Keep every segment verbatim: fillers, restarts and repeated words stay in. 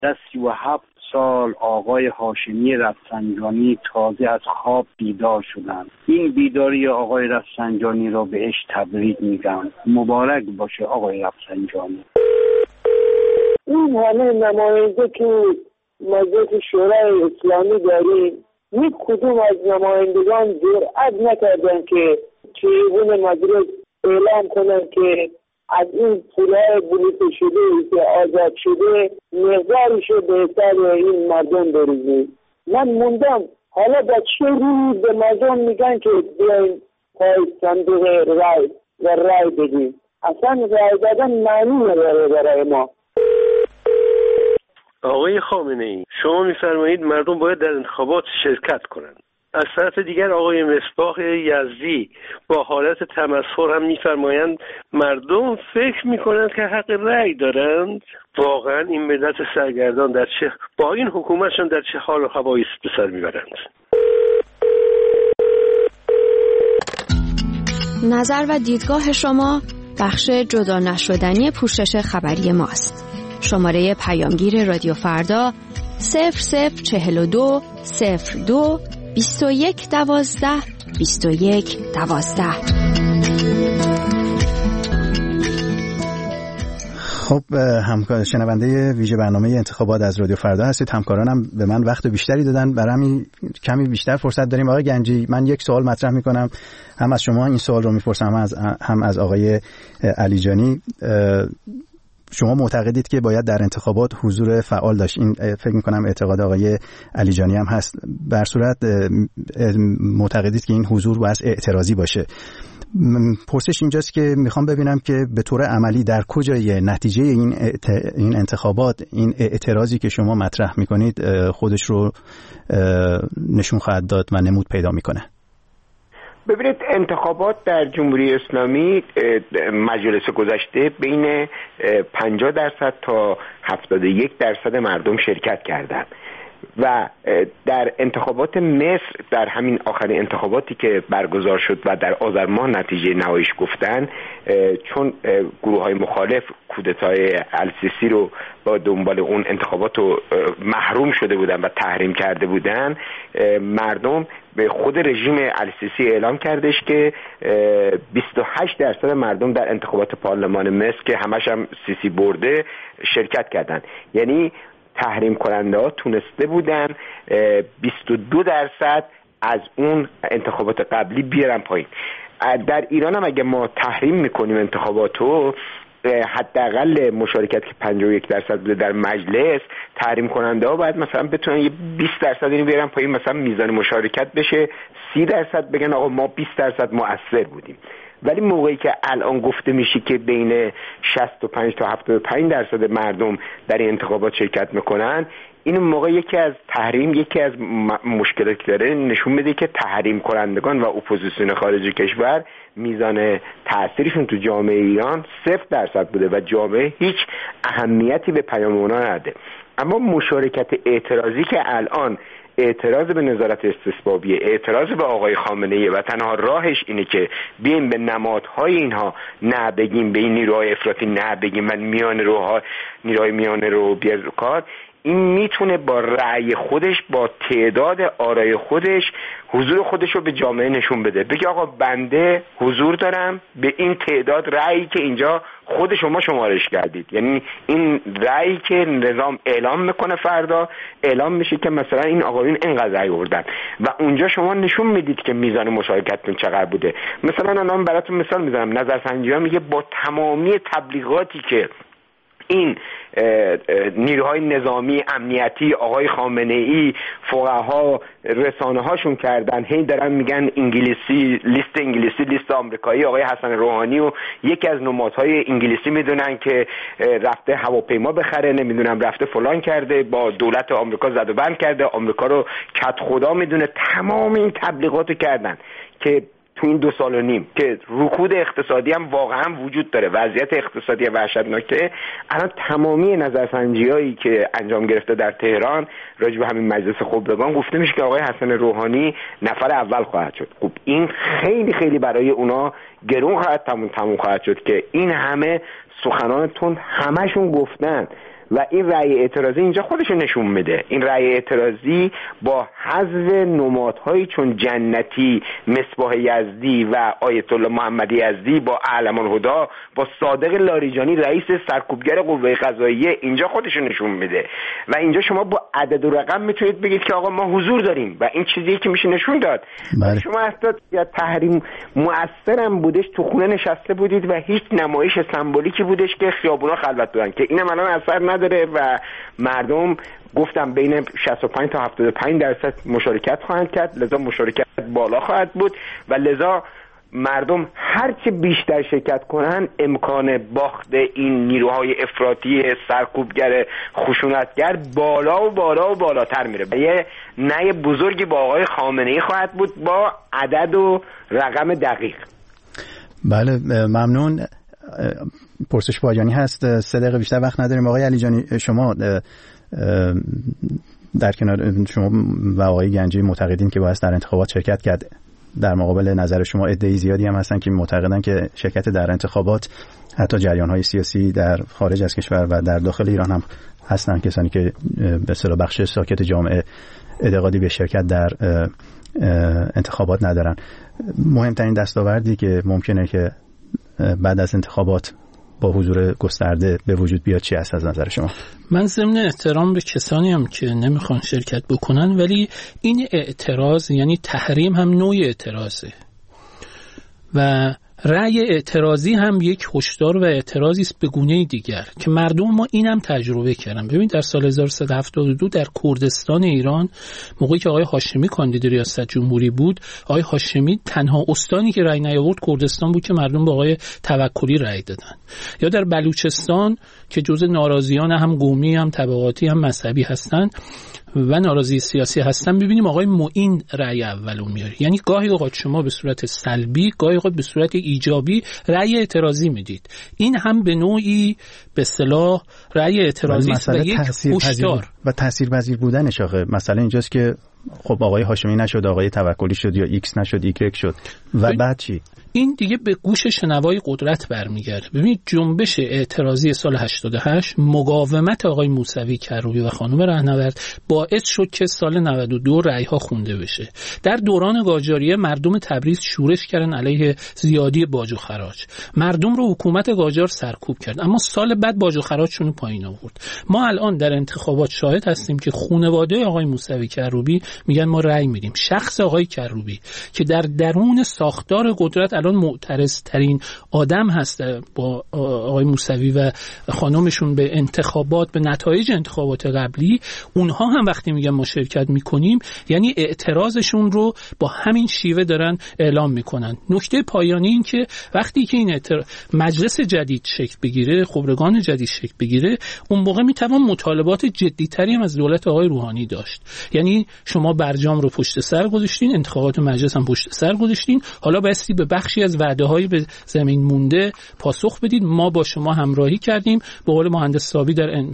در سی و هفت سال آقای هاشمی رفسنجانی تازه از خواب بیدار شدند. این بیداری آقای رفسنجانی را بهش تبریک میگم. مبارک باشه آقای رفسنجانی. این همه نماینده که مجلس شورای اسلامی داریم، یک کدوم از نمایندگان جرئت نکردن که تریبون مجلس اعلام کنن که از این پولهای بلیط شده که آزاد شده مقدارش رو به حساب این مردم بریزید. من موندم حالا با چه روی به مردم میگن که بیاین پای صندوق رای و رای بدیم؟ اصلا رای دادن معنی نداره برای ما. آقای خامنه ای، شما میفرمایید مردم باید در انتخابات شرکت کنند. از طرف دیگر آقای مصباح یزدی با حالت تمسخر هم میفرمایند مردم فکر میکنند که حق رأی دارند. واقعا این ملت سرگردان در چه با این حکومتشان در چه حال و هوایی به سر میبرند؟ نظر و دیدگاه شما بخش جدا نشدنی پوشش خبری ماست. شماره پیامگیر رادیو فردا صفر صفر چهل و دو صفر دو بیست و یک دوازده بیست و یک دوازده. خب همکار شنونده ویژه برنامه انتخابات از رادیو فردا هستید. همکارانم به من وقت بیشتری دادن، برای همین کمی بیشتر فرصت داریم. آقای گنجی، من یک سوال مطرح میکنم، هم از شما این سوال رو میپرسم هم از هم از آقای علیجانی. شما معتقدید که باید در انتخابات حضور فعال داشت؟ این فکر میکنم اعتقاد آقای علیجانی هم هست. بر صورت معتقدید که این حضور باید اعتراضی باشه. پرسش اینجاست که میخوام ببینم که به طور عملی در کجای نتیجه این این انتخابات این اعتراضی که شما مطرح میکنید خودش رو نشون خواهد داد و نمود پیدا میکنه؟ ببینید، انتخابات در جمهوری اسلامی مجلس گذشته بین پنجاه درصد تا هفتاد و یک درصد مردم شرکت کردند و در انتخابات مصر، در همین آخرین انتخاباتی که برگزار شد و در آذر ماه نتیجه نهاییش گفتن، چون گروه های مخالف کودتای السیسی رو با دنبال اون انتخابات رو محروم شده بودن و تحریم کرده بودن، مردم به خود رژیم السیسی اعلام کردش که بیست و هشت درصد مردم در انتخابات پارلمان مصر که همش هم سیسی برده شرکت کردند. یعنی تحریم کننده ها تونسته بودن بیست و دو درصد از اون انتخابات قبلی بیارن پایین. در ایران هم اگه ما تحریم میکنیم انتخاباتو، حداقل مشارکت که پنجاه و یک درصد بوده در مجلس، تحریم کننده ها باید مثلا بتونن یه بیست درصد اینو بیارن پایین، مثلا میزان مشارکت بشه سی درصد، بگن آقا ما بیست درصد مؤثر بودیم. ولی موقعی که الان گفته میشه که بین شصت و پنج تا هفتاد و پنج درصد مردم در این انتخابات شرکت میکنن، این موقع یکی از تحریم یکی از مشکلاتی داره نشون میده که تحریم کنندگان و اپوزیسیون خارج کشور میزان تأثیرشون تو جامعه ایران صفر درصد بوده و جامعه هیچ اهمیتی به پیام اونا نده. اما مشارکت اعتراضی که الان اعتراض به نظارت استثبابیه، اعتراض به آقای خامنه ای و تنها راهش اینه که بیایم به نمادهای اینها نه بگیم، به این نیروهای افراطی نه بگیم و میان روها نیروهای میانه رو بیاد رو کار، این میتونه با رأی خودش، با تعداد آرای خودش، حضور خودش رو به جامعه نشون بده. بگه آقا بنده حضور دارم به این تعداد رأیی که اینجا خود شما شمارش کردید. یعنی این رأیی که نظام اعلام میکنه فردا اعلام میشه که مثلا این آقایون اینقدر رأی آوردن و اونجا شما نشون میدید که میزان مشارکتتون چقدر بوده. مثلا الان براتون مثال میزنم، نظرسنجی‌ها میگه با تمامی تبلیغاتی که این نیروهای نظامی امنیتی آقای خامنه ای فقها رسانه هاشون کردن، هی دارن میگن انگلیسی لیست انگلیسی لیست آمریکایی، آقای حسن روحانی و یکی از نمادهای انگلیسی میدونن که رفته هواپیما بخره، نمیدونم رفته فلان کرده، با دولت آمریکا زد و بند کرده، آمریکا رو کت خدا میدونه. تمام این تبلیغاتو کردن که تو این دو سال و نیم که رکود اقتصادی هم واقعا وجود داره، وضعیت اقتصادی وحشتناکه. الان تمامی نظرسنجی‌هایی که انجام گرفته در تهران راجع به همین مجلس خبرگان گفته میشه که آقای حسن روحانی نفر اول خواهد شد. خب این خیلی خیلی برای اونا گرون خواهد تموم تموم خواهد شد که این همه سخنانتون همشون گفتن و این رأی اعتراضی اینجا خودشو نشون میده. این رأی اعتراضی با حذف نمادهایی چون جنتی، مصباح یزدی و آیت الله محمدی یزدی، با اعلم الهدی، با صادق لاریجانی رئیس سرکوبگر قوه قضاییه، اینجا خودشو نشون میده. و اینجا شما با عدد و رقم میتونید بگید که آقا ما حضور داریم و این چیزیه که میشه نشون داد. بله. شما اصلا یا تحریم مؤثرم بودش، تو خونه نشسته بودید و هیچ نمایش سمبولیکی بودش که خیابونا خلوت بودن که اینم الان اثر نداره و مردم گفتم بین شصت و پنج تا هفتاد و پنج درصد مشارکت خواهند کرد، لذا مشارکت بالا خواهد بود و لذا مردم هرچه بیشتر شرکت کنن امکان باخت این نیروهای افراطی سرکوبگر خشونتگر بالا و بالا و بالاتر میره و یه نه بزرگی با آقای خامنه‌ای خواهد بود با عدد و رقم دقیق. بله ممنون. پرسش پایانی هست، سه دقیقه بیشتر وقت نداریم. آقای علیجانی، شما در کنار شما و آقای گنجی معتقدین که باید در انتخابات شرکت کرد. در مقابل نظر شما عده‌ای زیادی هم هستن که معتقدن که شرکت در انتخابات حتی جریان‌های سیاسی در خارج از کشور و در داخل ایران هم هستن، کسانی که به اصطلاح بخش ساکت جامعه اعتقادی به شرکت در انتخابات ندارن. مهمترین دستاوردی که ممکنه که بعد از انتخابات با حضور گسترده به وجود بیاد چی است از نظر شما؟ من ضمن احترام به کسانی هم که نمیخوان شرکت بکنن، ولی این اعتراض یعنی تحریم هم نوع اعتراضه و رأی اعتراضی هم یک هشدار و اعتراضی است به گونه دیگر که مردم ما اینم تجربه کردن. ببین در سال هزار و سیصد و هفتاد و دو در کردستان ایران موقعی که آقای هاشمی کاندید ریاست جمهوری بود، آقای هاشمی تنها استانی که رأی نیاورد کردستان بود که مردم به آقای توکلی رأی دادن. یا در بلوچستان که جزء ناراضیان هم قومی هم طبقاتی هم مذهبی هستن و ناراضی سیاسی هستن، ببینیم آقای معین رأی اولو میاره. یعنی گاهی اوقات شما به صورت سلبی، گاهی اوقات به صورت ایجابی رأی اعتراضی میدید. این هم به نوعی به اصطلاح رأی اعتراضی است و یک هشدار و تاثیرپذیر بودنش. آخه مثلا اینجاست که خب آقای هاشمی نشد، آقای توکلی شد، یا ایکس نشد ایگرگ شد و بعد چی؟ این دیگه به گوش شنوای قدرت برمیگرده. ببینید جنبش اعتراضی سال هشتاد و هشت، مقاومت آقای موسوی کروبی و خانم رهنورد باعث شد که سال نود و دو رأی‌ها خونده بشه. در دوران قاجاریه مردم تبریز شورش کردن علیه زیادی باج و خراج. مردم رو حکومت قاجار سرکوب کرد، اما سال بعد باج و خراجشون رو پایین آورد. ما الان در انتخابات شاهد هستیم که خانواده آقای موسوی کروبی میگن ما رأی میدیم. شخص آقای کروبی که در درون ساختار قدرت الان معترض ترین آدم هست با آقای موسوی و خانمشون به انتخابات، به نتایج انتخابات قبلی، اونها هم وقتی میگن ما شرکت میکنیم یعنی اعتراضشون رو با همین شیوه دارن اعلام میکنن. نکته پایانی این که وقتی که این اعتر... مجلس جدید شکل بگیره، خبرگان جدید شکل بگیره، اون موقع میتوان مطالبات جدی‌تری هم از دولت آقای روحانی داشت. یعنی شما برجام رو پشت سر گذاشتین، انتخابات مجلس هم پشت سر گذاشتین، حالا بایستی به بخشی از وعده‌های به زمین مونده پاسخ بدید. ما با شما همراهی کردیم. به قول مهندس صابی در ان...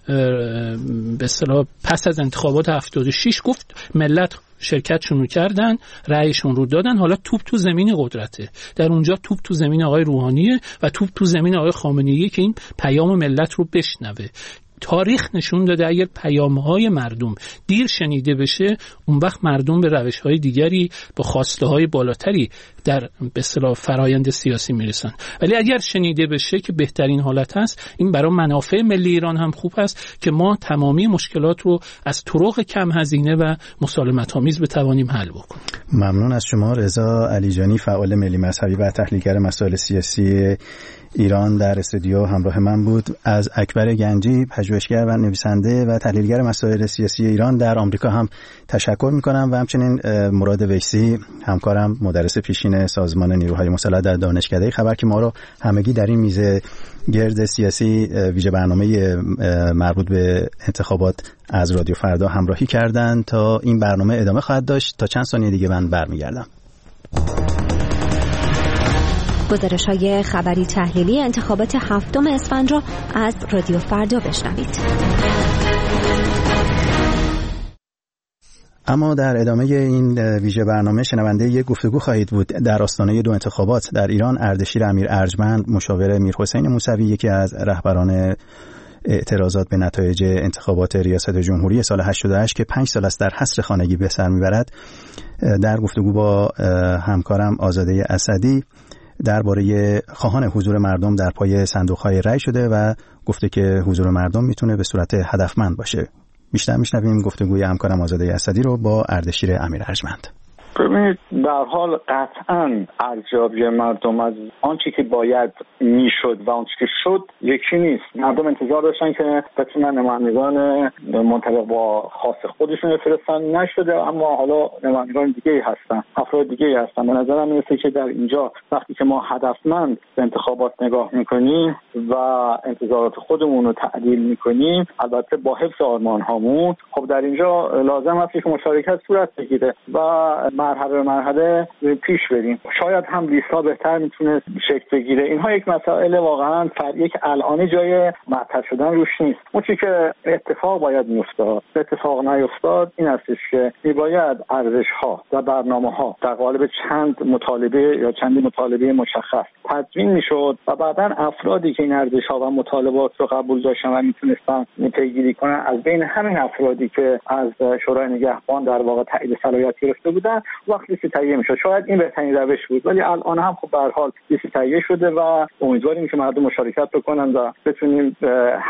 به اصطلاح پس از انتخابات هفتاد و شش گفت ملت شرکتشون رو کردن، رأیشون رو دادن، حالا توپ تو زمین قدرته. در اونجا توپ تو زمین آقای روحانیه و توپ تو زمین آقای خامنه‌ای که این پیام ملت رو بشنوه. تاریخ نشون داده اگر پیام‌های مردم دیر شنیده بشه، اون وقت مردم به روش‌های دیگری، به خواسته‌های بالاتری در به اصطلاح فرایند سیاسی میرسن. ولی اگر شنیده بشه که بهترین حالت هست، این برای منافع ملی ایران هم خوب است که ما تمامی مشکلات رو از طرق کم هزینه و مسالمت‌آمیز بتوانیم حل بکنیم. ممنون از شما. رضا علیجانی، فعال ملی مذهبی و تحلیلگر مسائل سیاسی ایران، در استودیو همراه من بود. از اکبر گنجی، پژوهشگر و نویسنده و تحلیلگر مسائل سیاسی ایران در آمریکا هم تشکر می‌کنم و همچنین مراد ویسی، همکارم، مدرس پیشین سازمان نیروهای مسلح در دانشکده خبر که ما رو همگی در این میزه گرد سیاسی ویژه برنامه مربوط به انتخابات از رادیو فردا همراهی کردند. تا این برنامه ادامه خواهد داشت. تا چند ثانیه دیگه من برمیگردم. گزارش‌های خبری تحلیلی انتخابات هفتم اسفند را از رادیو فردا بشنوید. اما در ادامه این ویژه برنامه شنونده یک گفتگو خواهید بود در آستانه دو انتخابات در ایران. اردشیر امیر ارجمند، مشاور میرحسین موسوی، یکی از رهبران اعتراضات به نتایج انتخابات ریاست جمهوری سال هشتاد و هشت که پنج سال است در حصر خانگی به سر میبرد، در گفتگو با همکارم آزاده اسدی درباره خواهان حضور مردم در پای صندوق‌های رای شده و گفته که حضور مردم میتونه به صورت هدفمند باشه. بیشتر میشنویم گفتگوی همکارم آزاده اسدی رو با اردشیر امیر ارجمند. ببینید، در حال قطعاً ارزیابی مردم از آنچه که باید میشد و آنچه که شد یکی نیست. مردم انتظار داشتن که بتونن نمایندگان منطبق با خاص خودشون بفرستن، نشده، اما حالا نمایندگان دیگه‌ای هستن، افراد دیگه‌ای هستن. به نظرم میرسه که در اینجا وقتی که ما هدفمند به انتخابات نگاه میکنیم و انتظارات خودمون رو تعدیل میکنیم، البته با حفظ آرمان هامون، خب در اینجا لازم هست که مشارکت صورت بگیره و مرحله به مرحله پیش بریم. شاید هم لیست‌ها بهتر میتونه شکل بگیره. اینها یک مسائل واقعا فر یک الان جای مطرح شدن روش نیست. اون چیزی که اتفاق باید میافتاد، اتفاق نیفتاد، این هستش که میباید ارزش‌ها و برنامه‌ها در قالب چند مطالبه یا چند مطالبه مشخص تدوین میشد و بعداً افرادی که این ارزش‌ها و مطالبات رو قبول داشتن و میتونستن پیگیری کنن، از بین همین افرادی که از شورای نگهبان در واقع تایید صلاحیت گرفته بودن وقتی لیست تهیه میشد. شاید این بهترین روش بود، ولی الان هم خب به هر حال لیست تهیه شده و امیدواریم که مردم مشارکت بکنن و بتونیم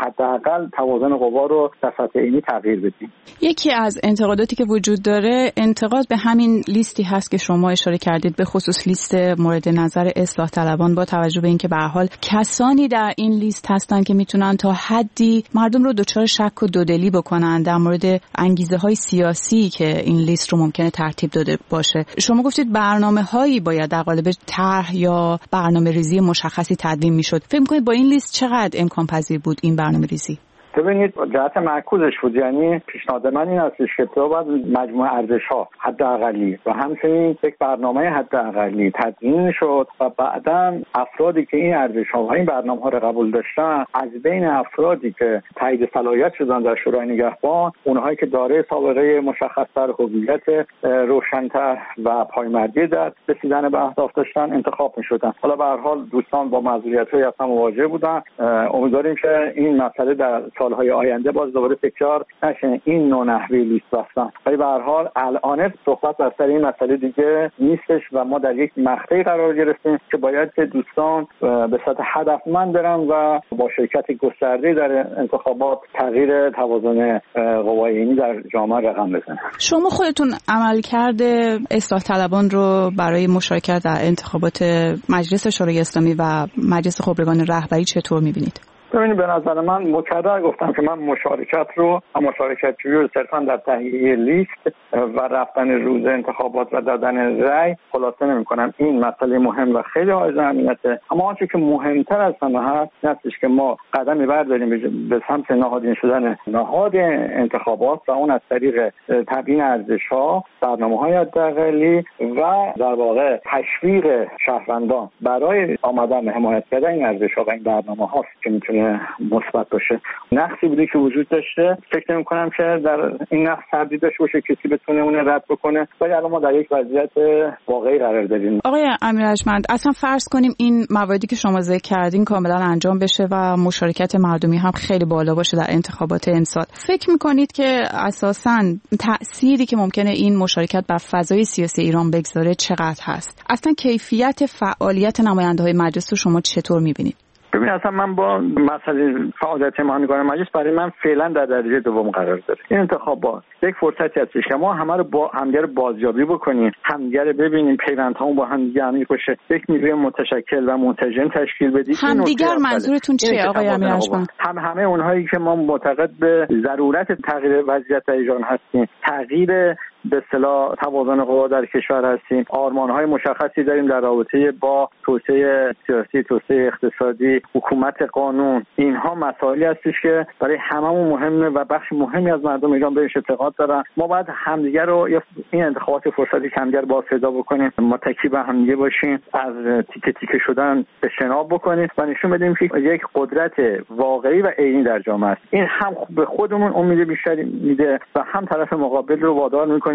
حداقل توازن قوا رو در سطح عینی تغییر بدیم. یکی از انتقاداتی که وجود داره انتقاد به همین لیستی هست که شما اشاره کردید، به خصوص لیست مورد نظر اصلاح طلبان، با توجه به اینکه به هر حال کسانی در این لیست هستن که میتونن تا حدی مردم رو دچار شک و دودلی بکنن در مورد انگیزه‌های سیاسی که این لیست رو ممکنه ترتیب داده باشه. شما گفتید برنامه‌هایی باید در قالب طرح یا برنامه‌ریزی مشخصی تدوین میشد. فکر می‌کنید با این لیست چقدر امکان پذیر بود این برنامه‌ریزی؟ ببینید، جهت معکوسش بود. یعنی پیشنهاد من این هستش که تو باید مجموعه ارزش‌ها حداقلی و همچنین یک برنامه حداقلی تدوین شد و بعداً افرادی که این ارزش‌ها و این برنامه‌ها رو قبول داشتن، از بین افرادی که تایید صلاحیت شدن در شورای نگهبان، اونهایی که دارای سابقه مشخص‌تر، هویت روشن‌تر و پایمردی در رسیدن به اهداف داشتن انتخاب می‌شدن. حالا به هر حال دوستان با معذوریت‌های اصلا مواجه بودن. امیدواریم که این مسئله در سالهای آینده باز دوباره تکرار نشه این نوع نحوی لیست بستن. ولی به هر حال الان صحبت بر سر این مسئله دیگه نیستش و ما در یک مقطعی قرار گرفتیم که باید که دوستان به سطح هدفمند برن و با شرکت گسترده در انتخابات تغییر توازن قوای عینی در جامعه رقم بزنن. شما خودتون عملکرد اصلاح طلبان رو برای مشارکت در انتخابات مجلس شورای اسلامی و مجلس خبرگان رهبری چطور می‌بینید؟ ببینید، به نظر من مکرر گفتم که من مشارکت رو مشارکت جویی رو صرفا در تهیه لیست و رفتن روز انتخابات و دادن رأی خلاصه نمی‌کنم. این مسئله مهم و خیلی حائز اهمیته، اما آنچه که مهمتر از همه هست این هستش که ما قدمی برداریم به سمت نهادین شدن نهاد انتخابات و اون از طریق تبیین ارزش‌ها، برنامه‌های حداقلی و در واقع تشویق شهروندان برای آمدن به حمایت کردن این ارزش‌ها و این برنامه‌هاست که می‌تونه مثبت باشه. نقصی بوده که وجود داشته، فکر نمی‌کنم که در این نقص تردید داشته باشه کسی بتونه اون رد بکنه، ولی الان ما در یک وضعیت واقعی قرار داریم. آقای امیر ارجمند، اصلا فرض کنیم این مواردی که شما ذکر کردین کاملا انجام بشه و مشارکت مردمی هم خیلی بالا باشه در انتخابات امسال، فکر می‌کنید که اساساً تأثیری که ممکنه این مشارکت بر فضای سیاسی ایران بگذاره چقدر هست؟ اصلا کیفیت فعالیت نماینده‌های مجلس رو شما چطور می‌بینید؟ ببین، اصلا من با مسئله فعالیت نمایندگان مجلس برای من فعلا در درجه دوم قرار داره. این انتخابات یک فرصتی هستش که ما همه رو با همدیگه بازیابی بکنیم، همدیگه رو ببینیم، پیوندهامون با همدیگه عمیق بشه، یک نیروی متشکل و منسجم تشکیل بدیم. همدیگر منظورتون چیه آقای امیر ارجمند؟ هم همه اونهایی که ما معتقد به ضرورت تغییر وضعیت در ایران هستیم، تغییر به اصطلاح توازن قوا در کشور هستیم، آرمان‌های مشخصی داریم در رابطه با توسعه سیاسی، توسعه اقتصادی، حکومت قانون. اینها مسائلی هستش که برای هممون مهمه و بخش مهمی از مردم ایران بهش اعتقاد دارن. ما باید همدیگه رو این انتخابات فرصتی که همدیگه رو با صدا بکنیم، متکی به همدیگه باشیم، از تیکه تیکه شدن اجتناب بکنیم و نشون بدیم که یک قدرت واقعی و عینی در جامعه است. این هم به خودمون امید بیشتری میده و هم طرف مقابل رو وادار می‌کنه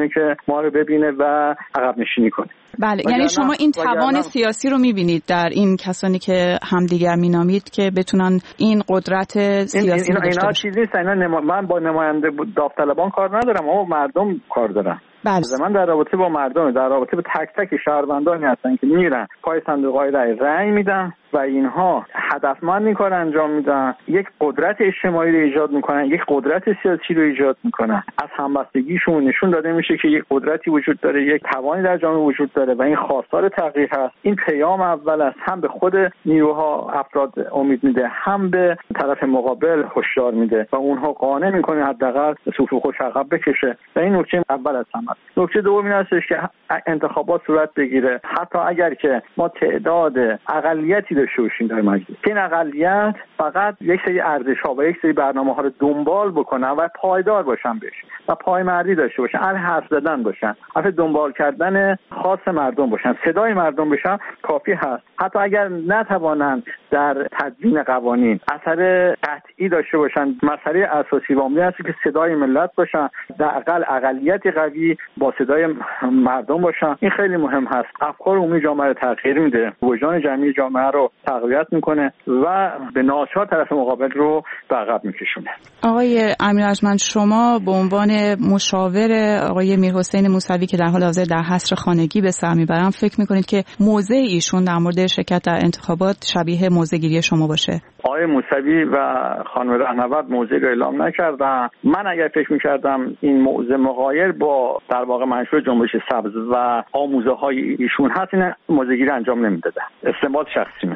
میکنه که ما رو ببینه و عقب نشینی کنه. بله، یعنی شما این توان سیاسی رو میبینید در این کسانی که همدیگر مینامید که بتونن این قدرت سیاسی این رو داشته باشن. اینا چیزی نیست، اینا نما... من با نماینده داوطلبان کار ندارم، اما مردم کار دارم. بله. من در رابطه با مردم، در رابطه با تک تک شهروندانی هستن که میرن پای صندوق‌های رای رای میدن و اینها هدفمند این کار انجام میدن، یک قدرت اجتماعی رو ایجاد میکنن، یک قدرت سیاسی رو ایجاد میکنن. از همبستگیشون نشون داده میشه که یک قدرتی وجود داره، یک توانی در جامعه وجود داره و این خواستار تغییر هست. این پیام اول است، هم به خود نیروها افراد امید میده، هم به طرف مقابل هشدار میده و اونها قانع میکنه حداقل صفوف خودش عقب بکشه. و این نکته اول است. هم نکته دوم این است که انتخابات صورت بگیره، حتی اگر که ما تعداد اقلیتی داشته باشیم در مجلس، که این اقلیت فقط یک سری ارزش‌ها و یک سری برنامه‌ها رو دنبال بکنن و پایدار باشن بهش و پایمردی داشته باشن، اهل حرف زدن باشن، اهل دنبال کردن خاص مردم باشن، صدای مردم باشن، کافی هست. حتی اگر نتوانند در تدوین قوانین اثر قطعی داشته باشن، مسئله اساسی و عمده است که صدای ملت باشن، در اقل اقلیتی قوی با صدای مردم باشن. این خیلی مهم هست. افکار عمومی جامعه رو تغییر میده، وجدان جمعی جامعه رو تقویت میکنه و به ناچار طرف مقابل رو به عقب میکشونه. آقای امیر ارجمند، شما به عنوان مشاور آقای میرحسین موسوی که در حال حاضر در حصر خانگی به سر میبرن، فکر میکنید که موضع ایشون در مورد شرکت در انتخابات شبیه موضع گیری شما باشه؟ آقای موسوی و خانم رهنورد موضع رو اعلام نکردن. من اگر فکر میکردم این موضع مغایر با در واقع منشور جنبش سبز و آموزه های ایشون هست، این موضع گیری انجام نمیدادن. استنباط شخصیمه.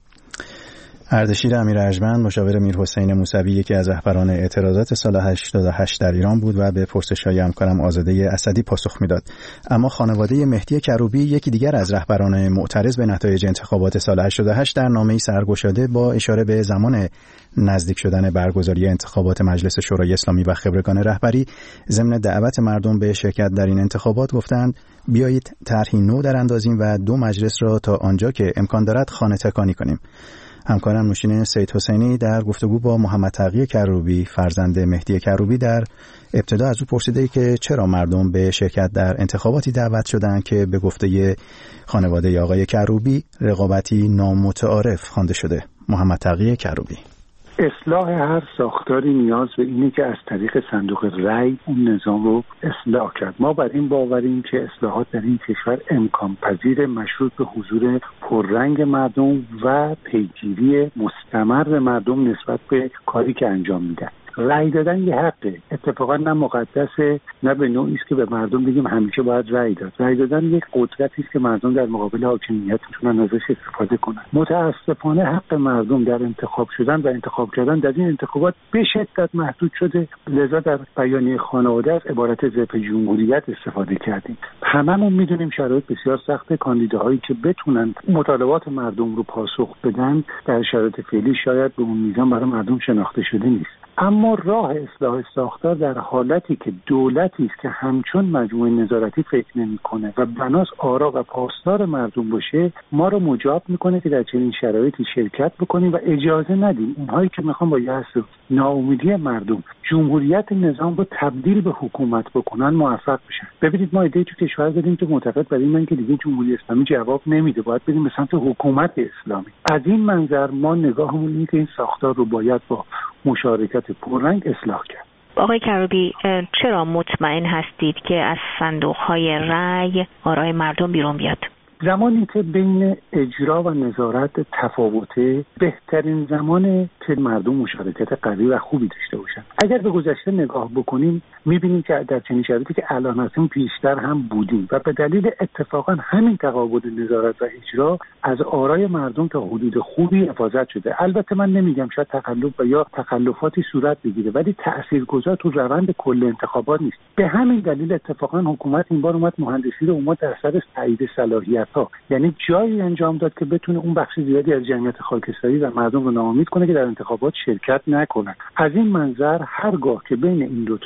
اردشیر امیر ارجمند، مشاور میرحسین موسوی، یکی از رهبران اعتراضات سال هشتاد و هشت در ایران بود و به پرسش‌های همکارم آزاده اسدی پاسخ میداد. اما خانواده مهدی کروبی، یکی دیگر از رهبران معترض به نتایج انتخابات سال هشتاد و هشت، در نامه‌ای سرگشاده با اشاره به زمان نزدیک شدن برگزاری انتخابات مجلس شورای اسلامی و خبرگان رهبری ضمن دعوت مردم به شرکت در این انتخابات گفتند بیایید طرحی نو دراندازیم و دو مجلس را تا آنجا که امکان دارد خانه تکانی کنیم. همکارم نوشین سید حسینی در گفتگو با محمد تقی کروبی، فرزند مهدی کروبی، در ابتدا از او پرسیده که چرا مردم به شرکت در انتخاباتی دعوت شدند که به گفته خانواده آقای کروبی رقابتی نامتعارف خوانده شده. محمد تقی کروبی: اصلاح هر ساختاری نیاز به اینه که از طریق صندوق رای اون نظام رو اصلاح کرد. ما بر این باوریم که اصلاحات در این کشور امکان پذیر، مشروط به حضور پررنگ مردم و پیگیری مستمر مردم نسبت به کاری که انجام میدن. رای دادن یه حقه، اتفاقا نه مقدسه نه به نوعی است که به مردم بگیم همیشه باید رای داد. رای دادن یک قدرتی است که مردم در مقابل حاکمیت میتونن ازش استفاده کنن. متاسفانه حق مردم در انتخاب شدن و انتخاب کردن در این انتخابات به شدت محدود شده، لذا در بیانیه خانواده از عبارت ضد جمهوریت استفاده کردیم. هممون میدونیم شرایط بسیار سخت، کاندیداهایی که بتونن مطالبات مردم رو پاسخ بدن در شرایط فعلی شاید به اون میزان برای مردم شناخته شده نیست. اما راه اصلاح ساختار در حالتی که دولتی است که همچون مجموعه نظارتی فکر نمی‌کنه و بناس آرا و پاسدار مردم باشه، ما رو مجاب میکنه که در چنین شرایطی شرکت بکنیم و اجازه ندیم اونهایی که میخوان با یأس و ناامیدی مردم جمهوریت نظام رو تبدیل به حکومت بکنن موفق بشن. ببینید ما ایده تو کشور داریم تو معتقد بر این من که دیگه جمهوری اسلامی جواب نمیده، باید بریم به سمت حکومت اسلامی. از این منظر ما نگاهمون اینه که این ساختار رو باید با مشارکت پررنگ اصلاح کرد. آقای کروبی، چرا مطمئن هستید که از صندوق‌های رأی آرای مردم بیرون بیاد؟ زمانی که بین اجرا و نظارت تفاوته، بهترین زمانه که مردم مشارکت قوی و خوبی داشته باشن. اگر به گذشته نگاه بکنیم می‌بینیم که در چنین شرایطی که الان هستیم پیشتر هم بودیم و به دلیل اتفاقا همین تقابل نظارت و اجرا از آرای مردم تا حدود خوبی حفاظت شده. البته من نمیگم شاید تخلف و یا تخلفاتی صورت بگیره، ولی تاثیرگذار تو روند کل انتخابات نیست. به همین دلیل اتفاقا حکومت این بار اومد مهندسی رو اومد در سر تایید صلاحیت ها، یعنی جایی انجام داد که بتونه اون بخش زیادی از جمعیت خاکستری و مردم رو ناامید کنه که در انتخابات شرکت نکنن. از این منظر هرگاه که بین این دوتا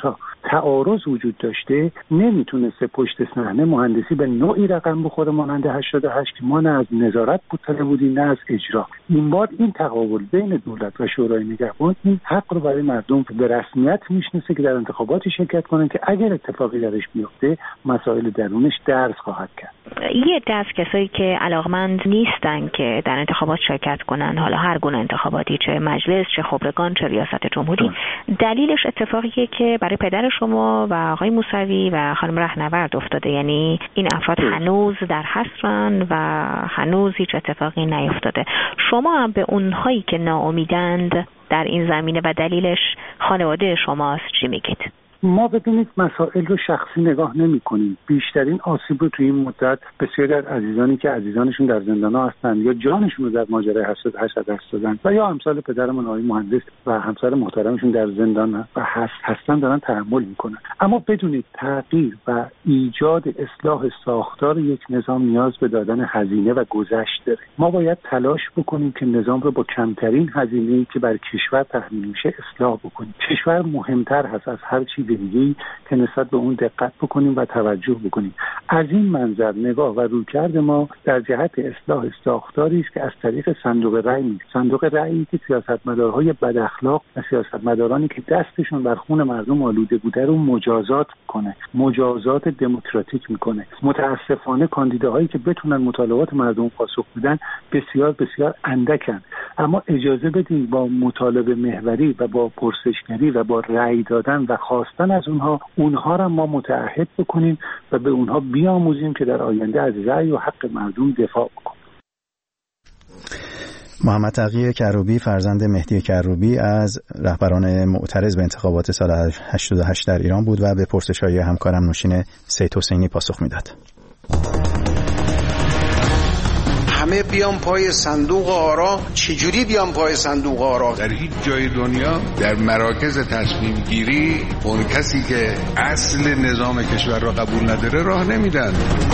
تعارض وجود داشته نمیتونسته پشت صحنه مهندسی به نوعی رقم بخوره مانند هشتاد و هشت که ما نه از نظارت مطلع بودیم نه از اجرا. این بار این تقابل بین دولت و شورای نگهبان این حق رو برای مردم به رسمیت میشناسه که در انتخاباتی شرکت کنن که اگر اتفاقی درش بیفته مسائل درونش درس خواهد کرد. یه دست کسایی که علاقمند نیستن که در انتخابات شرکت کنن، حالا هر گونه انتخاباتی، چه مجلس چه خبرگان چه ریاست جمهوری، دلیلش اتفاقیه که برای پدر شما و آقای موسوی و خانم رهنورد افتاده. یعنی این افراد هنوز در حصرن و هنوز هیچ اتفاقی نیفتاده. شما هم به اونهایی که ناامیدند در این زمینه و دلیلش خانواده شماست چی میگید؟ ما ببینید مسائل رو شخصی نگاه نمی کنیم. بیشترین آسیب رو توی این مدت بسیاری از عزیزانی که عزیزانشون در زندان‌ها هستن یا جانشون رو در ماجرای هشتاد و هشت دست دادن و یا امثال پدرمون آقای مهندس و همسر محترمشون در زندان و هست هستن دارن تحمل میکنن. اما بدونید تغییر و ایجاد اصلاح ساختار یک نظام نیاز به دادن هزینه و گذشت داره. ما باید تلاش بکنیم که نظام رو با کمترین هزینه‌ای که بر کشور تحمیل میشه اصلاح بکنیم. کشور مهمتر هست از هر چیز دیگه‌ای که نسبت به اون دقت بکنیم و توجه بکنیم. از این منظر نگاه و رویکرد ما در جهت اصلاح ساختاری است که از طریق صندوق رأی نیست. صندوق رأیی که سیاستمدارهای بد اخلاق و سیاستمدارانی که دستشون بر خون مردم آلوده بوده رو مجازات کنه، مجازات دموکراتیک میکنه. متاسفانه کاندیداهایی که بتونن مطالبات مردم پاسخ بدن بسیار بسیار اندکن. اما اجازه بدیم با مطالبه محوری و با پرسشگری و با رأی دادن و خواستن از اونها اونها را ما متعهد بکنیم و به اونها بیاموزیم که در آینده از رأی و حق مردم دفاع بکنیم. محمد تقی کروبی فرزند مهدی کروبی از رهبران معترض به انتخابات سال هشتاد و هشت در ایران بود و به پرسش‌های همکارم نوشین سید حسینی پاسخ میداد. همه بیان پای صندوق آرا. چجوری بیان پای صندوق آرا؟ در هیچ جای دنیا در مراکز تصمیم گیری اون کسی که اصل نظام کشور را قبول نداره راه نمیدن.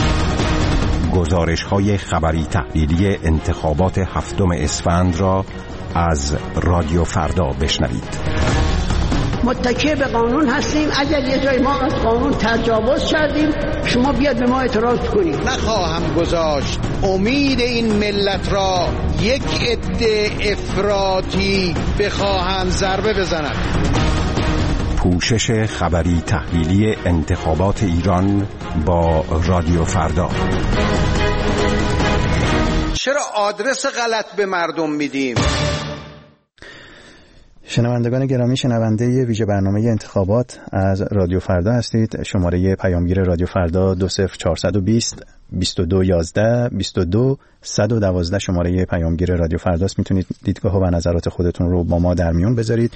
گزارش های خبری تحلیلی انتخابات هفتم اسفند را از رادیو فردا بشنوید. متکی به قانون هستیم. اگر یه جای ما از قانون تجاوز کردیم شما بیاد به ما اعتراض کنید. نخواهم گذاشت امید این ملت را یک عده افراطی بخواهند ضربه بزنند. پوشش خبری تحلیلی انتخابات ایران با رادیو فردا. چرا آدرس غلط به مردم میدیم؟ شنوندگان گرامی، شنونده ویژه برنامه انتخابات از رادیو فردا هستید. شماره پیامگیر رادیو فردا دو صفر چهارصد و بیست بیست و دو یازده بیست و دو صد و دوازده شماره پیامگیر رادیو فردا است. میتونید دیدگاه و نظرات خودتون رو با ما در میون بذارید.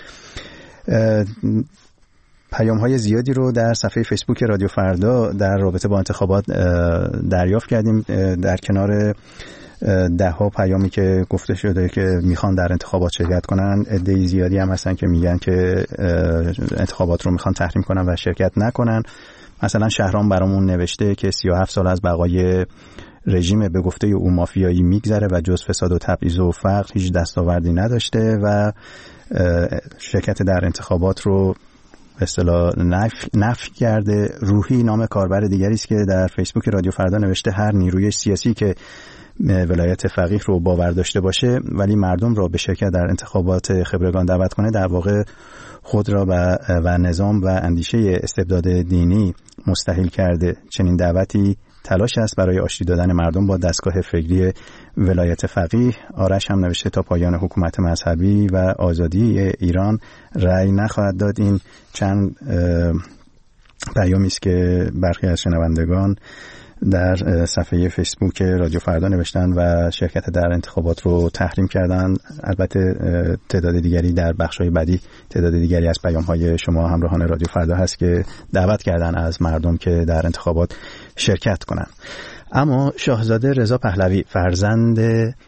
پیام های زیادی رو در صفحه فیسبوک رادیو فردا در رابطه با انتخابات دریافت کردیم. در کنار ده ها پیامی که گفته شده که میخوان در انتخابات شرکت کنن، عده زیادی هم هستن که میگن که انتخابات رو میخوان تحریم کنن و شرکت نکنن. مثلا شهرام برامون نوشته که سی و هفت سال از بقای رژیم به گفته او مافیایی میگذره و جز فساد و تبعیض و فقر هیچ دستاوردی نداشته و شرکت در انتخابات رو به اصطلاح نفی نفی کرده. روحی نام کاربر دیگری است که در فیسبوک رادیو فردا نوشته هر نیروی سیاسی که ولایت فقیه رو باور داشته باشه ولی مردم را به شرکت در انتخابات خبرگان دعوت کنه در واقع خود را و, و نظام و اندیشه استبداد دینی مستحیل کرده. چنین دعوتی تلاش است برای آشتی دادن مردم با دستگاه فکری ولایت فقیه. آرش هم نوشته تا پایان حکومت مذهبی و آزادی ایران رأی نخواهد داد. این چند پیامی است که برخی از شنوندگان در صفحه فیسبوک رادیو فردا نوشتن و شرکت در انتخابات رو تحریم کردن. البته تعداد دیگری در بخش‌های بعدی تعداد دیگری از پیام‌های شما همراهان رادیو فردا هست که دعوت کردن از مردم که در انتخابات شرکت کنن. اما شاهزاده رضا پهلوی فرزند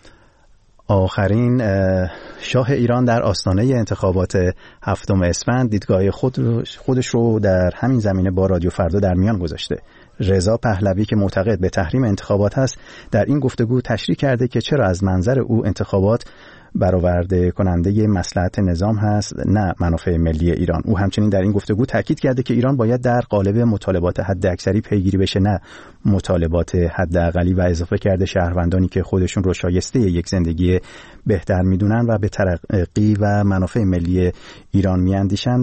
آخرین شاه ایران در آستانه انتخابات هفتم اسفند دیدگاه خود خودش رو در همین زمینه با رادیو فردا در میان گذاشته. رضا پهلوی که معتقد به تحریم انتخابات هست در این گفتگو تشریح کرده که چرا از منظر او انتخابات برآورده کننده مصلحت نظام هست نه منافع ملی ایران. او همچنین در این گفتگو تاکید کرده که ایران باید در قالب مطالبات حداکثری پیگیری بشه نه مطالبات حداقلی و اضافه کرده شهروندانی که خودشون رو شایسته یک زندگی بهتر میدونن و به ترقی و منافع ملی ایران میاندیشن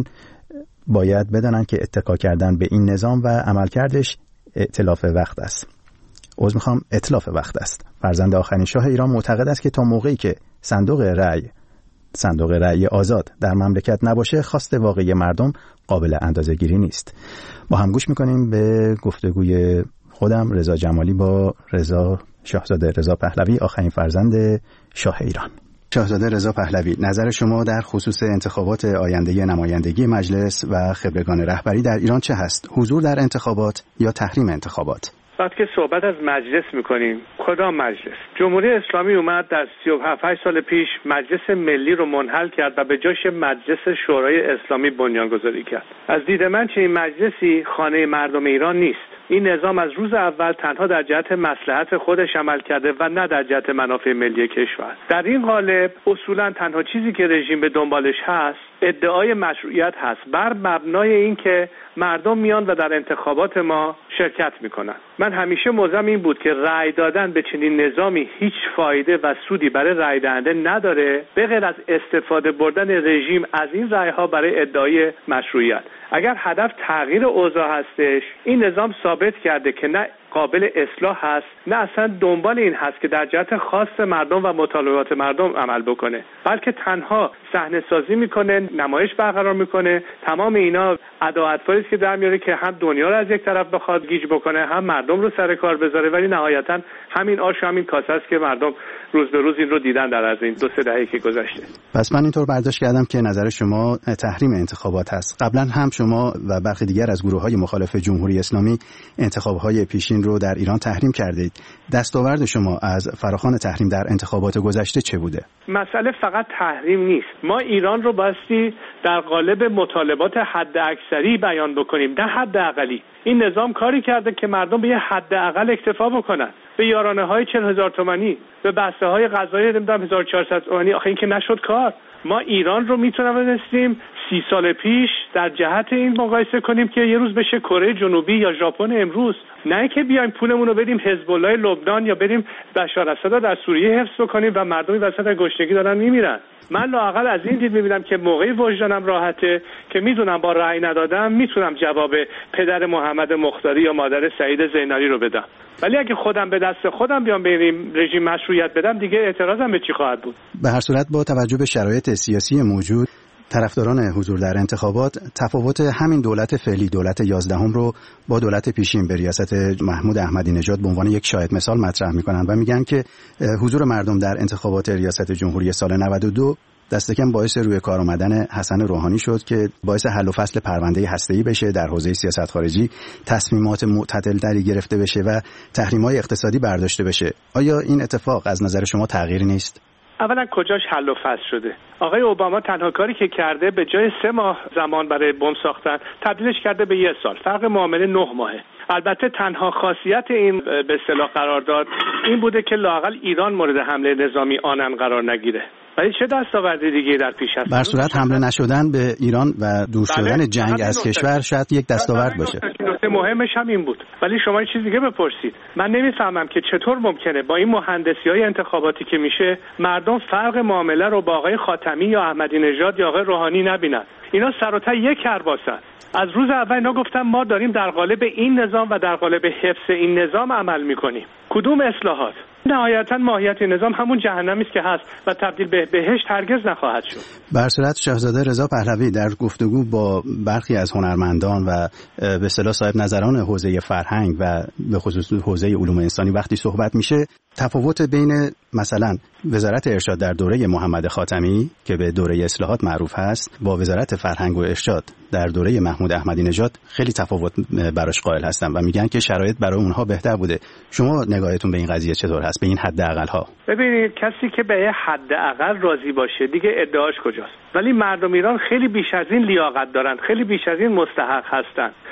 باید بدانن که اتکا کردن به این نظام و عملکردش ائتلاف وقت است. عذر میخوام اتلاف وقت است. فرزند آخرین شاه ایران معتقد است که تا موقعی که صندوق رأی صندوق رأی آزاد در مملکت نباشه خواست واقعی مردم قابل اندازه‌گیری نیست. با هم گوش میکنیم به گفتگوی خودم رضا جمالی با رضا شاهزاده رضا پهلوی آخرین فرزند شاه ایران. شاهزاده رضا پهلوی، نظر شما در خصوص انتخابات آینده نمایندگی مجلس و خبرگان رهبری در ایران چه هست؟ حضور در انتخابات یا تحریم انتخابات؟ وقتی که صحبت از مجلس میکنیم، کدام مجلس؟ جمهوری اسلامی اومد در سی و هفت سال پیش مجلس ملی رو منحل کرد و به جاش مجلس شورای اسلامی بنیانگذاری کرد. از دید من چنین مجلسی خانه مردم ایران نیست. این نظام از روز اول تنها در جهت مصلحت خودش عمل کرده و نه در جهت منافع ملی کشور. در این قالب اصولا تنها چیزی که رژیم به دنبالش هست ادعای مشروعیت هست بر مبنای اینکه مردم میان و در انتخابات ما شرکت میکنن. من همیشه موضوعم این بود که رأی دادن به چنین نظامی هیچ فایده و سودی برای رأی دهنده نداره به غیر از استفاده بردن رژیم از این رأی‌ها برای ادعای مشروعیت. اگر هدف تغییر اوضاع هستش، این نظام ثابت کرده که نه قابل اصلاح هست نه اصلا دنبال این هست که در جهت خاص مردم و مطالبات مردم عمل بکنه، بلکه تنها صحنه سازی میکنه، نمایش برقرار میکنه. تمام اینا ادعاءاطفالی است که در میاره که هم دنیا رو از یک طرف بخواد گیج بکنه هم مردم رو سر کار بذاره، ولی نهایتا همین آش و همین کاسه است که مردم روز به روز این رو دیدن در از این دو سه دهه که گذشته. پس من اینطور برداشت کردم که نظر شما تحریم انتخابات هست. قبلا هم شما و برخی دیگر از گروه‌های مخالف جمهوری اسلامی انتخاب‌های پیشین رو در ایران تحریم کردید. دستاورد شما از فراخوان تحریم در انتخابات گذشته چه بوده؟ مسئله فقط تحریم نیست. ما ایران رو باستی در قالب مطالبات حداکثری بیان بکنیم نه حداقلی. این نظام کاری کرده که مردم به یه حداقل اکتفا بکنن، به یارانه‌های چهل هزار تومانی، به بسته‌های غذایی نمیدونم هزار و چهارصد تومانی. آخه این که نشد کار. ما ایران رو میتونم بنویسیم سی سال پیش در جهت این مقایسه کنیم که یه روز بشه کره جنوبی یا ژاپن امروز، نه که بیایم پولمون رو بدیم حزب الله لبنان یا بریم بشار اسد در سوریه حفظ کنیم و مردمی وسط گشنگی دارن میمیرن. من لااقل از این دید میبینم که موقعی وجدانم راحته که میدونم با رأی ندادم میتونم جواب پدر محمد مختاری یا مادر سعید زینالی رو بدم، ولی اگه خودم به دست خودم بیام به رژیم مشروعیت بدم دیگه اعتراضم به چی خواهد بود؟ به هر صورت با توجه به شرایط سیاسی موجود طرفداران حضور در انتخابات تفاوت همین دولت فعلی دولت یازدهم رو با دولت پیشین به ریاست محمود احمدی نژاد به عنوان یک شاهد مثال مطرح میکنن و میگن که حضور مردم در انتخابات ریاست جمهوری سال نود و دو دست کم باعث روی کار آمدن حسن روحانی شد که باعث حل و فصل پرونده هسته‌ای بشه در حوزه سیاست خارجی، تصمیمات معتدل‌تری گرفته بشه و تحریم‌های اقتصادی برداشته بشه. آیا این اتفاق از نظر شما تغییری نیست؟ اولا کجاش حل و فصل شده؟ آقای اوباما تنها کاری که کرده به جای سه ماه زمان برای بمب ساختن تبدیلش کرده به یه سال، فرق معامله نه ماهه. البته تنها خاصیت این به اصطلاح قرارداد این بوده که لااقل ایران مورد حمله نظامی آنن قرار نگیره. ولی چه دستاوردی دیگه در پیش هست؟ بر صورت حمله نشدن به ایران و دور شدن بله. جنگ از کشور شاید یک دستاورد باشه. نکته مهمش هم این بود. ولی شما یه چیز دیگه بپرسید. من نمیفهمم که چطور ممکنه با این مهندسی‌های انتخاباتی که میشه مردم فرق معامله رو با آقای خاتمی یا احمدی نژاد یا آقای روحانی نبینن. اینا سر و ته یک کرباسن. از روز اول اینا گفتن ما داریم در قالب این نظام و در قالب حفظ این نظام عمل میکنیم. کدوم اصلاحات؟ نهایتا ماهیت نظام همون جهنمی است که هست و تبدیل به بهشت هرگز نخواهد شد. به هر صورت شاهزاده رضا پهلوی در گفتگو با برخی از هنرمندان و به اصطلاح صاحب نظران حوزه فرهنگ و به خصوص حوزه علوم انسانی وقتی صحبت میشه تفاوت بین مثلا وزارت ارشاد در دوره محمد خاتمی که به دوره اصلاحات معروف هست با وزارت فرهنگ و ارشاد در دوره محمود احمدی نژاد خیلی تفاوت براش قائل هستن و میگن که شرایط برای اونها بهتر بوده. شما نگاهتون به این قضیه چطور هست؟ به این حداقل ها؟ ببینید کسی که به حداقل راضی باشه دیگه ادعاش کجاست؟ ولی مردم ایران خیلی بیش از این لیاقت دارن، خیلی بیش از این مستحق هستن.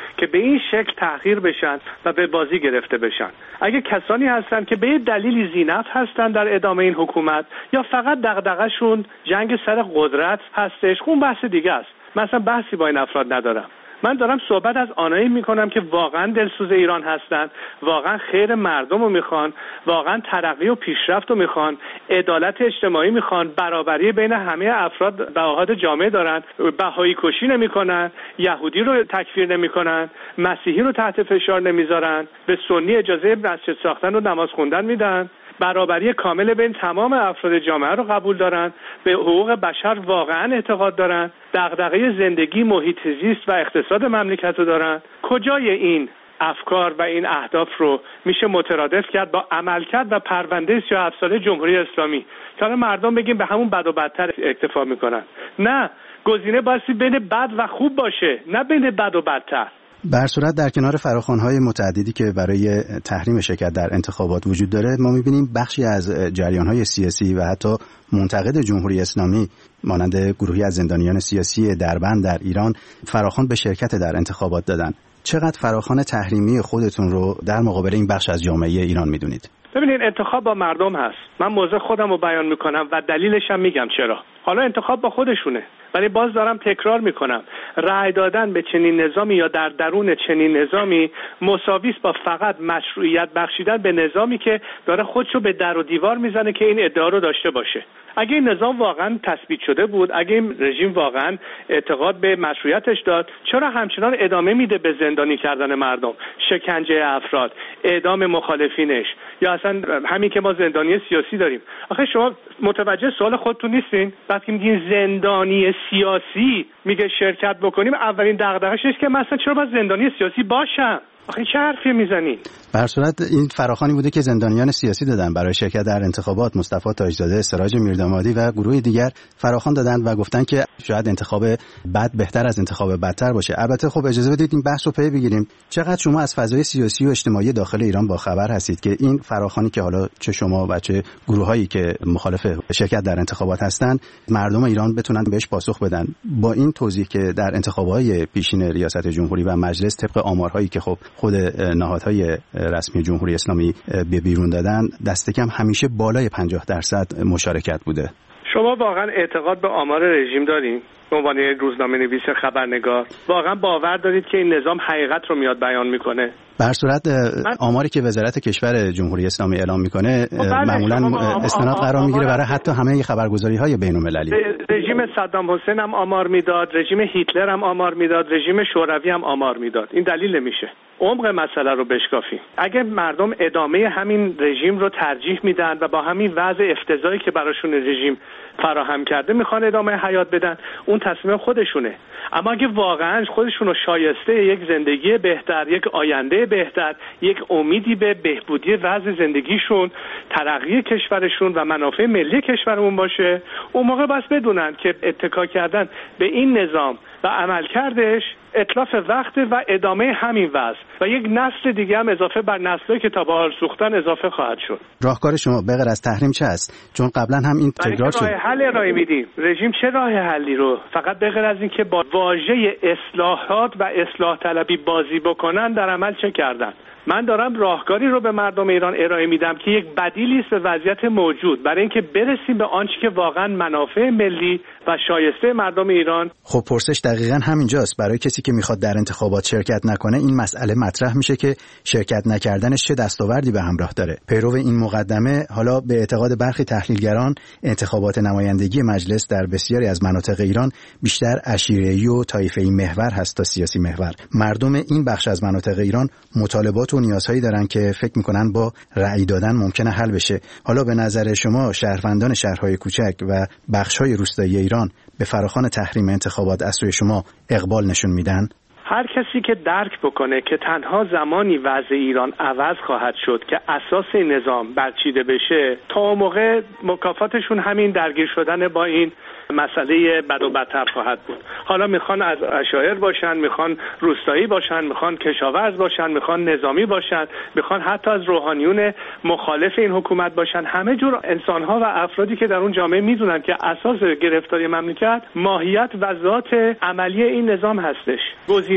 که به این شکل تحقیر بشن و به بازی گرفته بشن. اگه کسانی هستن که به یه دلیلی ذی‌نفع هستن در ادامه این حکومت یا فقط دغدغه‌شون جنگ سر قدرت هستش، اون بحث دیگه است. مثلا بحثی با این افراد ندارم. من دارم صحبت از آنایی میکنم که واقعا دلسوز ایران هستن، واقعا خیر مردم رو میخوان، واقعا ترقی و پیشرفت رو میخوان، عدالت اجتماعی میخوان، برابری بین همه افراد و احاد جامعه دارن، بهایی کشی نمیکنن، یهودی رو تکفیر نمیکنن، مسیحی رو تحت فشار نمیذارن، به سنی اجازه مسجد ساختن و نماز خوندن میدن، برابری کامل بین تمام افراد جامعه رو قبول دارن، به حقوق بشر واقعا اعتقاد دارن، دغدغه زندگی، محیط زیست و اقتصاد مملکت رو دارن. کجای این افکار و این اهداف رو میشه مترادف کرد با عملکرد و پرونده سی و هفت ساله جمهوری اسلامی که حالا مردم بگیم به همون بد و بدتر اکتفا میکنن؟ نه، گزینه بایستی بین بد و خوب باشه، نه بین بد و بدتر. بر صورت در کنار فراخوان‌های متعددی که برای تحریم شرکت در انتخابات وجود داره، ما می‌بینیم بخشی از جریان‌های سیاسی و حتی منتقد جمهوری اسلامی مانند گروهی از زندانیان سیاسی دربند در ایران فراخوان به شرکت در انتخابات دادن. چقدر فراخوان تحریمی خودتون رو در مقابل این بخش از جامعه ایران می‌دونید؟ ببینید، انتخاب با مردم هست. من موضع خودم رو بیان میکنم و دلیلش هم میگم چرا. حالا انتخاب با خودشونه، ولی باز دارم تکرار میکنم، رأی دادن به چنین نظامی یا در درون چنین نظامی مساوی است با فقط مشروعیت بخشیدن به نظامی که داره خودشو به در و دیوار میزنه که این ادعا رو داشته باشه. اگه این نظام واقعا تثبیت شده بود، اگه این رژیم واقعا اعتقاد به مشروعیتش داد، چرا همچنان ادامه میده به زندانی کردن مردم، شکنجه افراد، اعدام مخالفینش، یا اصلا همین که ما زندانی سیاسی داریم؟ آخه شما متوجه سوال خودتون نیستین؟ وقتی میگین زندانی سیاسی میگه شرکت بکنیم، اولین دغدغه‌اش اینه که مثلا چرا باید زندانی سیاسی باشم؟ آخه چه حرفی میزنین؟ بر صورت این فراخوانی بوده که زندانیان سیاسی دادن برای شرکت در انتخابات. مصطفی تاجزاده، سراج میردامادی و گروه دیگر فراخوان دادن و گفتن که شاید انتخاب بد بهتر از انتخاب بدتر باشه. البته خب اجازه بدید این بحث رو پی بگیریم. چقدر شما از فضای سیاسی و اجتماعی داخل ایران با خبر هستید که این فراخوانی که حالا چه شما و چه گروهایی که مخالف شرکت در انتخابات هستند، مردم ایران بتونن بهش پاسخ بدن؟ با این توضیح که در انتخابات پیشین ریاست جمهوری و مجلس طبق آمارهایی که خب خود نهادهای رسمی جمهوری اسلامی به بیرون دادن، دست کم همیشه بالای پنجاه درصد مشارکت بوده. شما واقعا اعتقاد به آمار رژیم دارین؟ به عنوان یک روزنامه نویس خبرنگار واقعا باور دارید که این نظام حقیقت رو میاد بیان میکنه؟ بر صورت آماری که وزارت کشور جمهوری اسلامی اعلام میکنه معمولا استناد قرار میگیره برای حتی همه خبرگزاری‌های بین‌المللی. رژیم صدام حسین هم آمار میداد، رژیم هیتلر هم آمار میداد، رژیم شوروی هم آمار میداد. این دلیل نمیشه عمق مسئله رو بشکافیم. اگه مردم ادامه همین رژیم رو ترجیح میدن و با همین وضع افتضاحی که براشون رژیم فراهم کرده میخوان ادامه حیات بدن، اون تصمیم خودشونه. اما اگه واقعا خودشون رو شایسته یک زندگی بهتر، یک آینده بهتر، یک امیدی به بهبودی وضع زندگیشون، ترقی کشورشون و منافع ملی کشورمون باشه، اون موقع بس بدونن که اتکا کردن به این نظام و عملکردش اتلاف وقت و ادامه همین وضع و یک نسل دیگه هم اضافه بر نسلی که تا به حال سوختن اضافه خواهد شد. راهکار شما به غیر از تحریم چه است؟ چون قبلا هم این تکرار شد. راه حل ارائه میدیم. رژیم چه راه حلی رو فقط به غیر از این که با واژه اصلاحات و اصلاح طلبی بازی بکنن در عمل چه کردن؟ من دارم راهکاری رو به مردم ایران ارائه میدم که یک بدیلی است به وضعیت موجود برای اینکه برسیم به آنچه که واقعا منافع ملی و شایسته مردم ایران. خب پرسش دقیقاً همینجاست. برای کسی که میخواد در انتخابات شرکت نکنه، این مسئله مطرح میشه که شرکت نکردنش چه دستاوردی به همراه داره. پیرو این مقدمه، حالا به اعتقاد برخی تحلیلگران، انتخابات نمایندگی مجلس در بسیاری از مناطق ایران بیشتر عشیره‌ای و طایفه‌ای محور هست تا سیاسی محور. مردم این بخش از مناطق ایران مطالبات و نیازهایی دارن که فکر میکنن با رأی دادن ممکنه حل بشه. حالا به نظر شما شهروندان شهرهای کوچک و بخش‌های روستایی ایران به فراخوان تحریم انتخابات از سوی شما اقبال نشون میدن؟ هر کسی که درک بکنه که تنها زمانی وضع ایران عوض خواهد شد که اساس این نظام برچیده بشه، تا موقع مکافاتشون همین درگیر شدن با این مسئله بد و بدتر خواهد بود. حالا میخوان از عشایر باشن، میخوان روستایی باشن، میخوان کشاورز باشن، میخوان نظامی باشن، میخوان حتی از روحانیون مخالف این حکومت باشن، همه جور انسانها و افرادی که در اون جامعه میدونن که اساس گرفتاری مملکت ماهیت و ذات عملی این نظام هستش. گزینه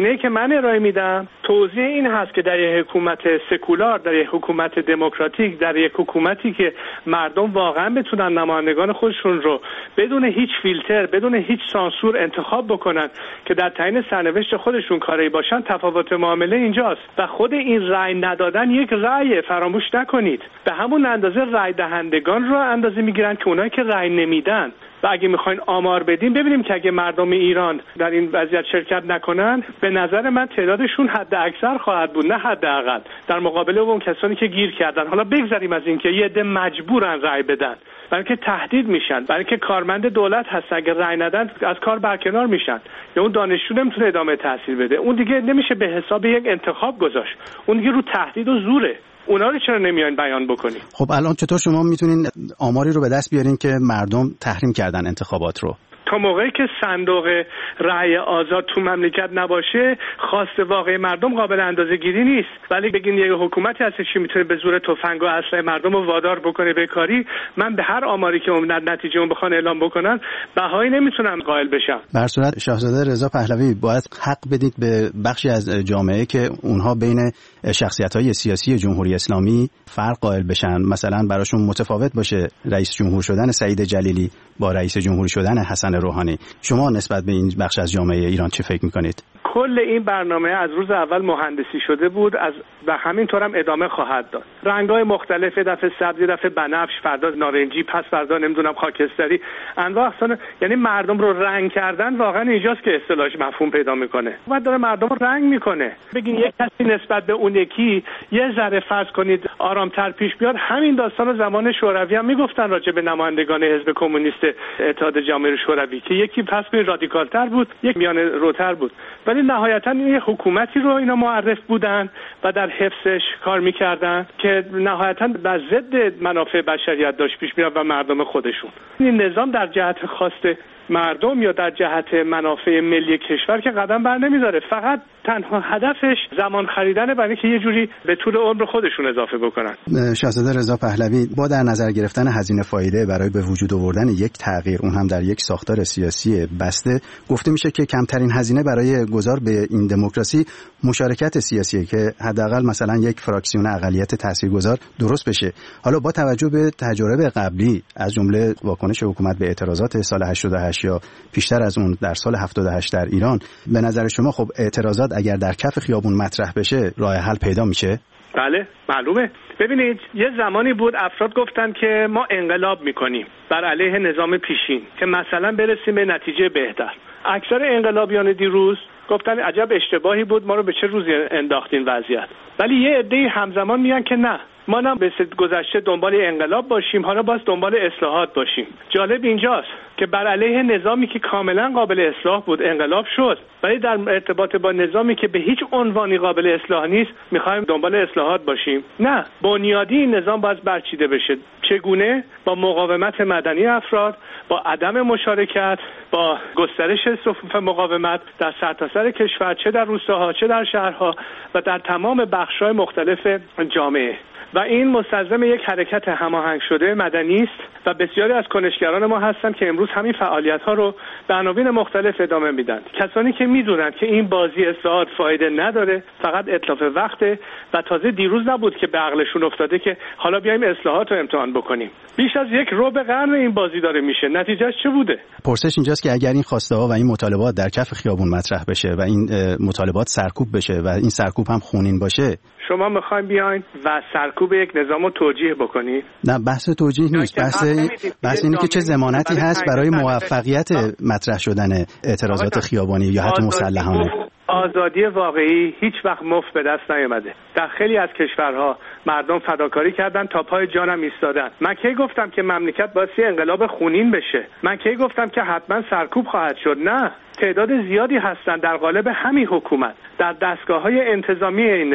نمونه که من ارائه میدم توضیح این هست که در یک حکومت سکولار، در یک حکومت دموکراتیک، در یک حکومتی که مردم واقعا بتونن نمایندگان خودشون رو بدون هیچ فیلتر، بدون هیچ سانسور انتخاب بکنن که در تعیین سرنوشت خودشون کاری باشن، تفاوت معامله اینجاست. و خود این رأی ندادن یک رأی، فراموش نکنید. به همون اندازه رأی دهندگان رو اندازه میگیرن که اونایی که رأی نمیدن. و اگه میخواین آمار بدیم ببینیم که اگه مردم ایران در این وضعیت شرکت نکنن، به نظر من تعدادشون حد اکثر خواهد بود، نه حد اقل، در مقابل اون کسانی که گیر کردن. حالا بگذاریم از این که یه عده مجبورن رأی بدن، برای که تهدید میشن، برای که کارمند دولت هست اگه رأی ندن از کار برکنار میشن، یا اون دانشجو نمیتونه ادامه تحصیل بده. اون دیگه نمیشه به حساب یک انتخاب گذاشت، اون دیگه رو تهدید و زوره. اونا رو چرا نمیاین بیان بکنین؟ خب الان چطور شما میتونین آماری رو به دست بیارین که مردم تحریم کردن انتخابات رو؟ تا موقعی که صندوق رأی آزاد تو مملکت نباشه، خواست واقعی مردم قابل اندازه‌گیری نیست. ولی بگین یه حکومتی هست که میتونه به زور تفنگ و اسلحه مردم رو وادار بکنه به کاری، من به هر آماری که اون نتیجه اون بخوان اعلام بکنن بهایی نمیتونم قائل بشم. به هر صورت شاهزاده رضا پهلوی، باید حق بدید به بخشی از جامعه که اونها بین شخصیت‌های سیاسی جمهوری اسلامی فرق قائل بشن. مثلا براشون متفاوت باشه رئیس جمهور شدن سعید جلیلی با رئیس جمهوری شدن حسن روحانی. شما نسبت به این بخش از جامعه ایران چه فکر می‌کنید؟ کل این برنامه از روز اول مهندسی شده بود از و همینطور هم ادامه خواهد داد. رنگ‌های مختلف، دفعه سبز، دفعه بنفش، فردا نارنجی، پس فردا نمیدونم خاکستری، انواع اقسام. یعنی مردم رو رنگ کردن واقعا اینجاست که اصطلاحش مفهوم پیدا میکنه. بعد داره مردم رو رنگ میکنه. بگین یک کسی نسبت به اون یکی یه ذره فرض کنید آرامتر پیش بیاد. همین داستان رو زمان شوروی هم میگفتن راجع به نمایندگان حزب کمونیست اتحاد جماهیر شوروی که یکی پس کنید رادیکال‌تر بود، یک میانه روتر بود. ولی نهایتاً یه حکومتی رو اینا معرف بودن و در حفظش کار میکردن که نهایتاً بر ضد منافع بشریت داشت پیش میرفت و مردم خودشون. این نظام در جهت خواست مردم یا در جهت منافع ملی کشور که قدم بر نمیداره، فقط تنها هدفش زمان خریدنه برای اینکه یه جوری به طول عمر خودشون اضافه بکنن. شاهزاده رضا پهلوی، با در نظر گرفتن هزینه فایده برای به وجود آوردن یک تغییر، اون هم در یک ساختار سیاسی بسته، گفته میشه که کمترین هزینه برای گذار به این دموکراسی مشارکت سیاسیه که حداقل مثلا یک فراکسیون اقلیت تاثیرگذار درست بشه. حالا با توجه به تجارب قبلی از جمله واکنش حکومت به اعتراضات سال هشتاد و هشت یا بیشتر از اون در سال هفتاد و هشت در ایران، به نظر شما خب اعتراضات اگر در کف خیابون مطرح بشه راه حل پیدا میشه؟ بله معلومه. ببینید یه زمانی بود افراد گفتن که ما انقلاب میکنیم بر علیه نظام پیشین که مثلا برسیم به نتیجه بهتر. اکثر انقلابیان دیروز گفتن عجب اشتباهی بود، ما رو به چه روزی انداختین وضعیت. ولی یه عده‌ای همزمان میگن که نه، ما نه به گذشته دنبال انقلاب باشیم، حالا باز دنبال اصلاحات باشیم. جالب اینجاست که بر علیه نظامی که کاملا قابل اصلاح بود انقلاب شد، ولی در ارتباط با نظامی که به هیچ عنوانی قابل اصلاح نیست میخوایم دنبال اصلاحات باشیم. نه، بنیادی این نظام باز برچیده بشه. چگونه؟ با مقاومت مدنی افراد، با عدم مشارکت، با گسترش صفوف مقاومت در سرتاسر کشور، چه در روستاها چه در شهرها و در تمام بخش‌های مختلف جامعه. و این مستلزم یک حرکت هماهنگ شده مدنی است و بسیاری از کنشگران ما هستن که امروز همین فعالیت‌ها رو به عناوین مختلف ادامه میدن. کسانی که میدونن که این بازی اصلاحات فایده نداره، فقط اتلاف وقته و تازه دیروز نبود که به عقلشون افتاده که حالا بیایم اصلاحات رو امتحان بکنیم. بیش از یک ربع قرن این بازی داره میشه. نتیجهش چه بوده؟ پرسش اینجاست که اگر این خواسته ها و این مطالبات در کف خیابون مطرح بشه و این مطالبات سرکوب بشه و این سرکوب هم خونین باشه، شما میخواین بیاین و سرکوب یک نظام رو توجیه بکنید؟ نه، بحث توجیه نیست. بحث بحث اینه که چه ضمانتی هست برای موفقیت مطرح شدن اعتراضات خیابانی یا حتی مسلحانه. آزادی واقعی هیچ وقت مفت به دست نیامده. در خیلی از کشورها مردم فداکاری کردن تا پای جانم ایستادن. من کی گفتم که مملکت باید انقلاب خونین بشه؟ من کی گفتم که حتما سرکوب خواهد شد؟ نه، تعداد زیادی هستن در قالب همین حکومت در دستگاه‌های انتظامی این نظام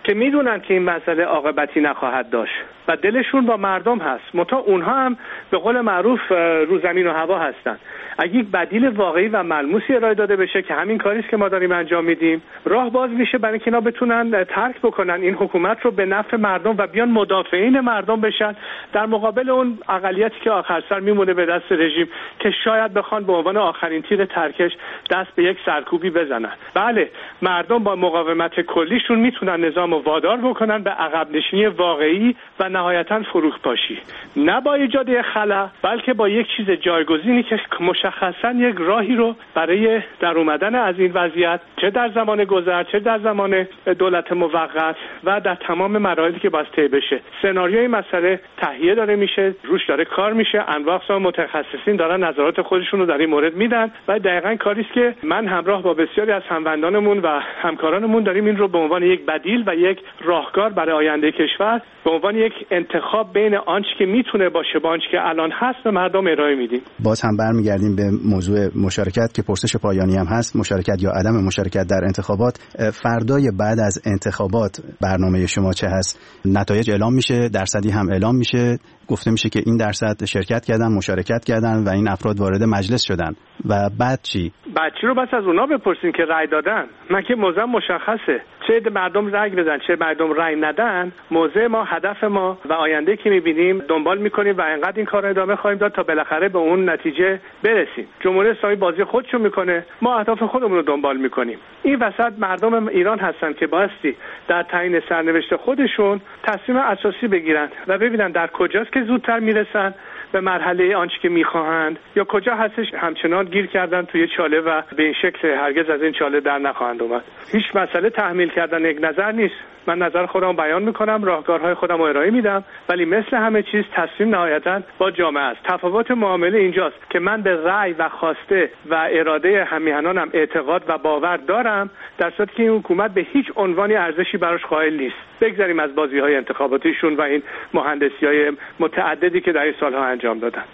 که میدونن که این مسئله عاقبتی نخواهد داشت و دلشون با مردم هست. متا اونها هم به قول معروف رو زمین و هوا هستن. اگه یک بدیل واقعی و ملموسی ارائه داده بشه که همین کاریست که ما داریم انجام میدیم، راه باز میشه برای اینکه اینا بتونن ترک بکنن این حکومت رو به نفع مردم و بیان مدافعین مردم بشن در مقابل اون اقلیتی که آخر سر میمونه به دست رژیم که شاید بخوان به عنوان آخرین تیر ترکش دست به یک سرکوبی بزنن. بله، مردم با مقاومت کلیشون میتونن نظام رو وادار بکنن به عقب نشینی واقعی و نهایتاً فروخپاشی، نه با ایجاد خلا، بلکه با یک چیز جایگزینی که مشخصاً یک راهی رو برای در اومدن از این وضعیت چه در زمان گذر چه در زمان دولت موقت و در تمام مراحلی که باید طی بشه، سناریوی مسئله تهیه داره میشه، روش داره کار میشه، انواع اقسام متخصصین دارن نظرات خودشون رو در این مورد میدن و دقیقاً کاری است که من همراه با بسیاری از هموندانمون و همکارانمون داریم این رو به عنوان یک بدیل و یک راهکار برای آینده کشور به عنوان یک انتخاب بین آنچه که میتونه باشه با آنچه که الان هست به مردم ارائه میدیم. باز هم برمیگردیم به موضوع مشارکت که پرسش پایانی هم هست، مشارکت یا عدم مشارکت در انتخابات. فردای بعد از انتخابات برنامه شما چه هست؟ نتایج اعلام میشه، درصدی هم اعلام میشه، گفته میشه که این درصد شرکت کردن، مشارکت کردن و این افراد وارد مجلس شدن و بعد چی؟ بعد چی رو بس از اونا بپرسین که رأی دادن. من که موضوع مشخصه، چه مردم رأی بدن چه مردم رأی ندن، موضوع ما، هدف ما و آینده که میبینیم دنبال میکنیم و انقدر این کار ادامه خواهیم داد تا بالاخره به اون نتیجه برسیم. جمهوری اسلامی بازی خودشو میکنه، ما اهداف خودمون رو دنبال میکنیم. این وسط مردم ایران هستن که بایستی در تعیین سرنوشت خودشون تصمیم اساسی بگیرن و ببینن در کجاست که زودتر میرسن به مرحله آنچه که میخواهند یا کجا هستش همچنان گیر کردن توی چاله و به این شکل هرگز از این چاله در نخواهند اومد. هیچ مسئله تحمیل کردن یک نظر نیست. من نظر خودم بیان میکنم، راهکارهای خودم رو ارائه میدم، ولی مثل همه چیز تصمیم نهایتاً با جامعه است. تفاوت معامله اینجاست که من به رأی و خواسته و اراده همیهنانم اعتقاد و باور دارم، در صورتی که این حکومت به هیچ عنوانی ارزشی براش قائل نیست. بگذاریم از بازی‌های انتخاباتیشون و این مهندسی‌های متعددی که در این سالها انجام دادن.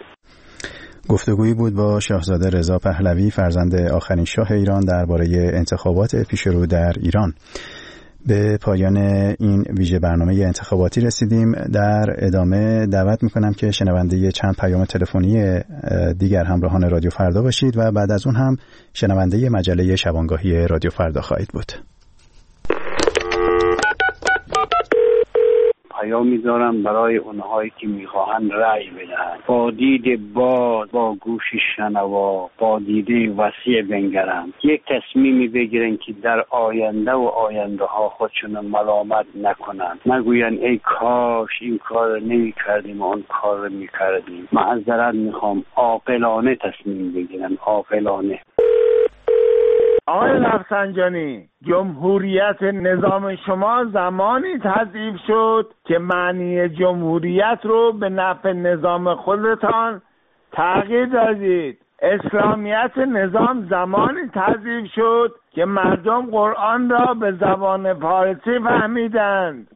گفتگویی بود با شاهزاده رضا پهلوی، فرزند آخرین شاه ایران، درباره انتخابات پیشرو در ایران. به پایان این ویژه برنامه انتخاباتی رسیدیم. در ادامه دعوت میکنم که شنونده چند پیام تلفنی دیگر همراهان رادیو فردا باشید و بعد از اون هم شنونده مجله شبانگاهی رادیو فردا خواهید بود. پیام میذارم برای اونهایی که میخواهند رأی بدهند. با دید باز، با گوش شنوا، با دیده وسیع بنگرند. یک تصمیمی بگیرن که در آینده و آینده ها خودشون ملامت نکنند. نگوین ای کاش این کار نمی کردیم و اون کار می کردیم. معذرت میخوام، عاقلانه تصمیم بگیرن، عاقلانه. آقای رفسنجانی، جمهوریت نظام شما زمانی تضعیف شد که معنی جمهوریت رو به نفع نظام خودتان تغییر دادید. اسلامیت نظام زمانی تضعیف شد که مردم قرآن را به زبان فارسی فهمیدند.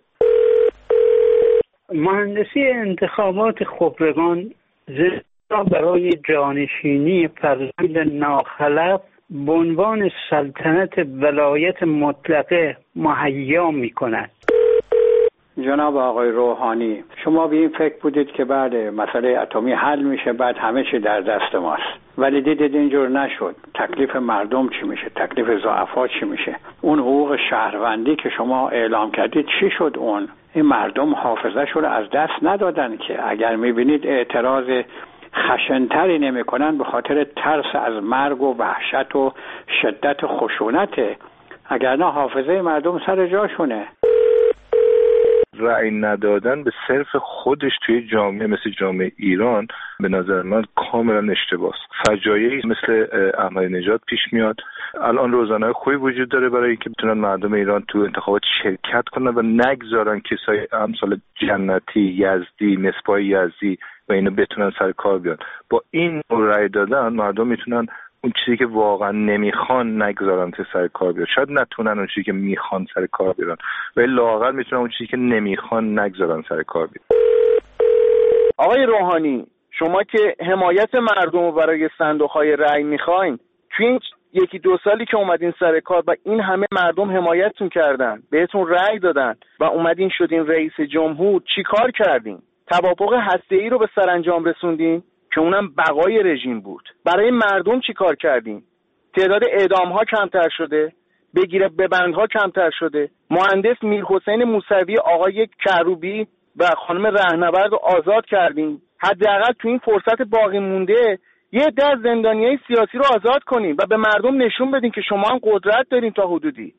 مهندسی انتخابات خبرگان زیرا برای جانشینی فرزند ناخلف به عنوان سلطنت ولایت مطلقه مهیا می کند. جناب آقای روحانی، شما به این فکر بودید که بعد مسئله اتمی حل میشه، بعد همه چی در دست ماست، ولی دیدید اینجور نشد. تکلیف مردم چی میشه؟ تکلیف ضعفا چی میشه؟ اون حقوق شهروندی که شما اعلام کردید چی شد؟ اون این مردم حافظه‌شون رو از دست ندادن که اگر میبینید اعتراض خشنتری نمی کنن به خاطر ترس از مرگ و وحشت و شدت خشونته، اگر نه حافظه مردم سر جاشونه. رأی ندادن به صرف خودش توی جامعه مثل جامعه ایران به نظر من کاملا اشتباهه. فجایعی مثل احمدی نژاد پیش میاد. الان روزنامه‌های خوبی وجود داره برای اینکه بتونن مردم ایران تو انتخابات شرکت کنن و نگذارن کسای امثال جنتی، یزدی، مصباح یزدی و اینو بتونن سر کار بیان. با این رأی دادن مردم میتونن اون چیزی که واقعا نمیخوان نگذارن که سر کار بیاد. شاید نتونن اون چیزی که میخوان سر کار بیارن، ولی لااقل میتونن اون چیزی که نمیخوان نگذارن سر کار بیاد. آقای روحانی، شما که حمایت مردم رو برای صندوق‌های رأی میخواین، توی این یکی دو سالی که اومدین سر کار و این همه مردم حمایتتون کردن، بهتون رأی دادن و اومدین شدین رئیس جمهور، چی کار کردین؟ توافق هسته‌ای رو به سرانجام رسوندین که اونم بقای رژیم بود. برای مردم چی کار کردین؟ تعداد اعدام‌ها کمتر شده، بگیره ببندها کمتر شده. مهندس میرحسین موسوی، آقای کروبی و خانم رهنورد رو آزاد کردین. حداقل تو این فرصت باقی مونده یه عده از زندانیای سیاسی رو آزاد کنین و به مردم نشون بدین که شما هم قدرت دارین تا حدودی.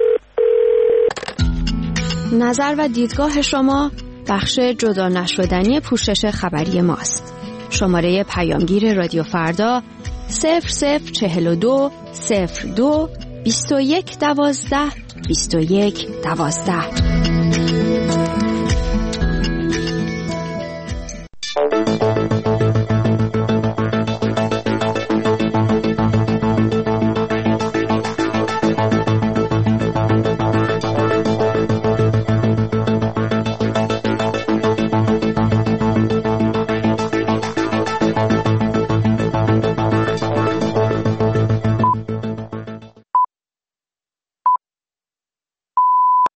نظر و دیدگاه شما بخش جدا نشدنی پوشش خبری ماست. شماره پیامگیر رادیو فردا صفر صفر چهل و دو صفر دو بیست و یک دوازده بیست و یک دوازده.